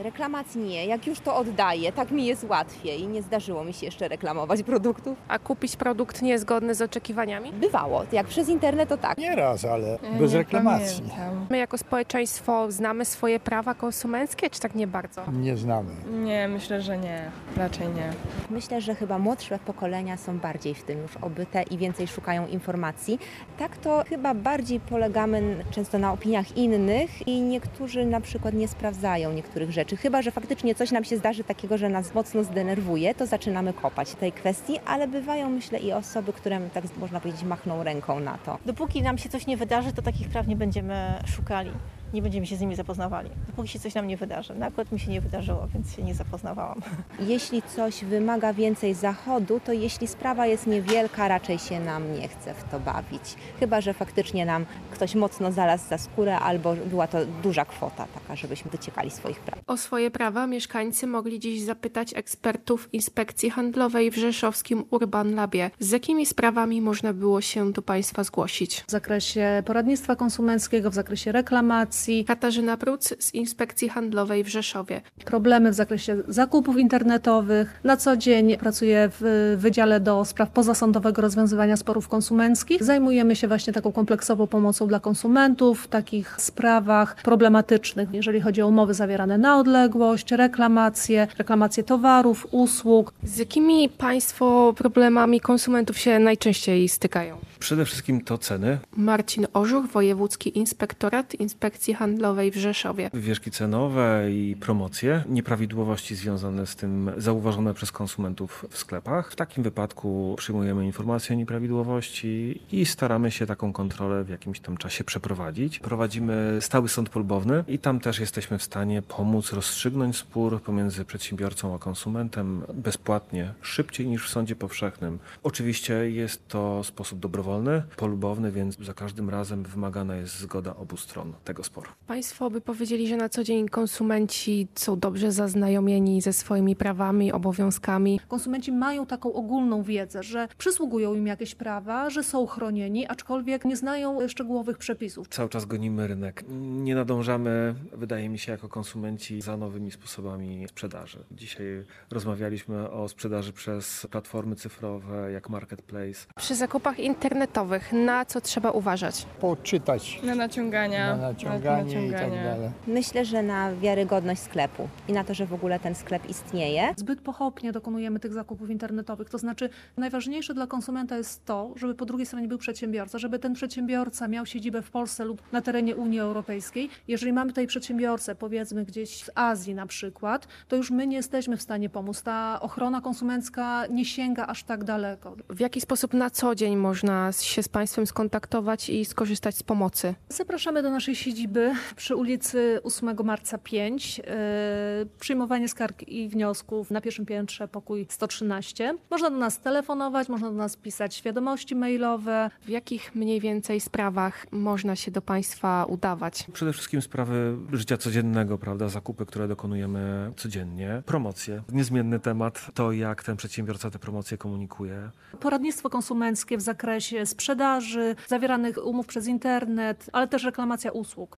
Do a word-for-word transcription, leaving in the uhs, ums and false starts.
Reklamacji nie, jak już to oddaję, tak mi jest łatwiej. Nie zdarzyło mi się jeszcze reklamować produktów. A kupić produkt niezgodny z oczekiwaniami? Bywało, jak przez internet to tak. Nie raz, ale Ja bez nie reklamacji. pamiętam. My jako społeczeństwo znamy swoje prawa konsumenckie, czy tak nie bardzo? Nie znamy. Nie, myślę, że nie. Raczej nie. Myślę, że chyba młodsze pokolenia są bardziej w tym już obyte i więcej szukają informacji. Tak to chyba bardziej polegamy n- często na opiniach innych i niektórzy na przykład nie sprawdzają niektórych rzeczy. Chyba że faktycznie coś nam się zdarzy takiego, że nas mocno zdenerwuje, to zaczynamy kopać w tej kwestii, ale bywają myślę i osoby, które tak można powiedzieć machną ręką na to. Dopóki nam się coś nie wydarzy, to takich praw nie będziemy szukali, nie będziemy się z nimi zapoznawali. Dopóki się coś nam nie wydarzy. No akurat mi się nie wydarzyło, więc się nie zapoznawałam. Jeśli coś wymaga więcej zachodu, to jeśli sprawa jest niewielka, raczej się nam nie chce w to bawić. Chyba że faktycznie nam ktoś mocno zalazł za skórę albo była to duża kwota taka, żebyśmy dociekali swoich praw. O swoje prawa mieszkańcy mogli dziś zapytać ekspertów Inspekcji Handlowej w rzeszowskim Urban Labie. Z jakimi sprawami można było się do Państwa zgłosić? W zakresie poradnictwa konsumenckiego, w zakresie reklamacji, Katarzyna Pruc z Inspekcji Handlowej w Rzeszowie. problemy w zakresie zakupów internetowych. Na co dzień pracuję w Wydziale do Spraw Pozasądowego Rozwiązywania Sporów Konsumenckich. Zajmujemy się właśnie taką kompleksową pomocą dla konsumentów w takich sprawach problematycznych, jeżeli chodzi o umowy zawierane na odległość, reklamacje, reklamacje towarów, usług. Z jakimi Państwo problemami konsumentów się najczęściej stykają? Przede wszystkim to ceny, Marcin Ożuch, Wojewódzki Inspektorat Inspekcji Handlowej w Rzeszowie. wywieszki cenowe i promocje, nieprawidłowości związane z tym zauważone przez konsumentów w sklepach. W takim wypadku przyjmujemy informacje o nieprawidłowości i staramy się taką kontrolę w jakimś tam czasie przeprowadzić. Prowadzimy stały sąd polubowny i tam też jesteśmy w stanie pomóc rozstrzygnąć spór pomiędzy przedsiębiorcą a konsumentem bezpłatnie, szybciej niż w sądzie powszechnym. Oczywiście jest to sposób dobrowolny, polubowny, więc za każdym razem wymagana jest zgoda obu stron tego sporu. Państwo by powiedzieli, że na co dzień konsumenci są dobrze zaznajomieni ze swoimi prawami, obowiązkami. Konsumenci mają taką ogólną wiedzę, że przysługują im jakieś prawa, że są chronieni, aczkolwiek nie znają szczegółowych przepisów. Cały czas gonimy rynek. Nie nadążamy, wydaje mi się, jako konsumenci za nowymi sposobami sprzedaży. Dzisiaj rozmawialiśmy o sprzedaży przez platformy cyfrowe jak Marketplace. Przy zakupach internetowych na co trzeba uważać? Poczytać Na naciągania. na naciąganie i tak dalej. Myślę, że na wiarygodność sklepu i na to, że w ogóle ten sklep istnieje. Zbyt pochopnie dokonujemy tych zakupów internetowych. To znaczy najważniejsze dla konsumenta jest to, żeby po drugiej stronie był przedsiębiorca, żeby ten przedsiębiorca miał siedzibę w Polsce lub na terenie Unii Europejskiej. Jeżeli mamy tutaj przedsiębiorcę, powiedzmy gdzieś w Azji na przykład, to już my nie jesteśmy w stanie pomóc. Ta ochrona konsumencka nie sięga aż tak daleko. W jaki sposób na co dzień można się z Państwem skontaktować i skorzystać z pomocy? Zapraszamy do naszej siedziby przy ulicy ósmego marca pięć. Yy, przyjmowanie skarg i wniosków na pierwszym piętrze, pokój sto trzynaście. Można do nas telefonować, można do nas pisać wiadomości mailowe. W jakich mniej więcej sprawach można się do Państwa udawać? Przede wszystkim sprawy życia codziennego, prawda, zakupy, które dokonujemy codziennie, promocje. Niezmienny temat to, jak ten przedsiębiorca te promocje komunikuje. Poradnictwo konsumenckie w zakresie sprzedaży, zawieranych umów przez internet, ale też reklamacja usług.